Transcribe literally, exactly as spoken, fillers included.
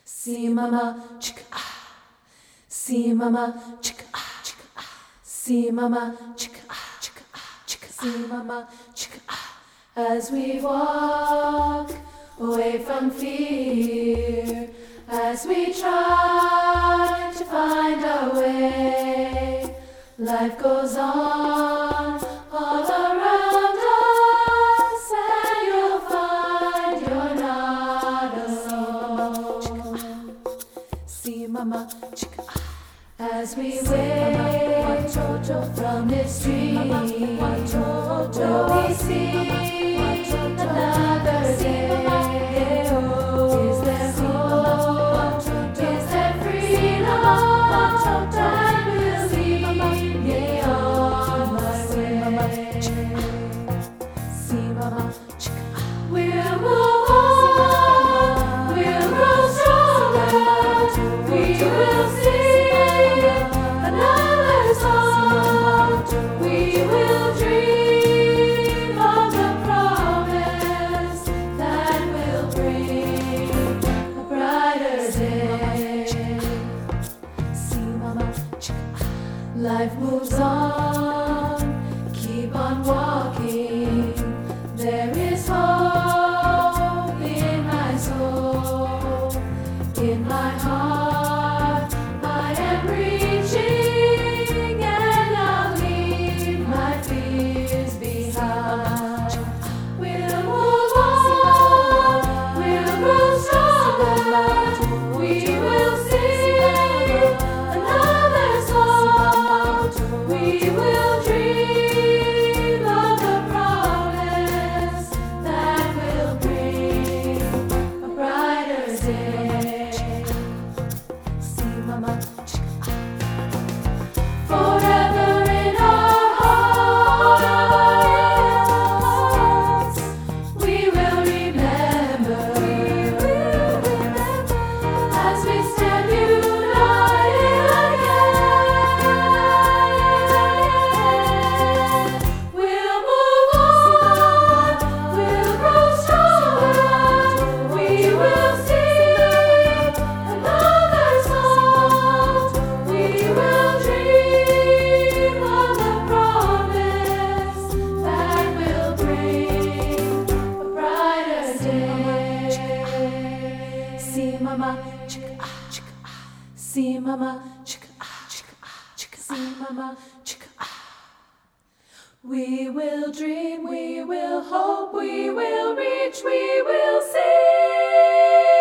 See mama, chicka ah. See mama, chicka ah, chicka ah. See mama, chicka ah, chicka ah, chicka. See mama, chicka ah. As we walk away from fear, as we try to find our way, life goes on all around us, and you'll find you're not alone. See mama, chicka ah. As we wake from this dream, will we see another day? Is there hope? Is there freedom? That will lead me on my way. See mama, we'll move on, we'll grow stronger, we will see another song. We will dream of the promise that will bring a brighter day. See mama, life moves on, keep on walking. There is hope in my soul, in my heart. I am reaching, and I'll leave my fears behind. We'll move on, we'll grow stronger, we will sing another song. We will dream of the promise that will bring a brighter day. See mama, forever in our hearts, we will remember, as we stand united again. We'll move on, we'll grow stronger, we will sing another song. We will dream of the promise that will bring a brighter day. See mama, chicka ah, chicka ah. See mama, chicka ah, chicka ah, chicka. See mama, chicka ah. We will dream, we will hope, we will reach, we will see.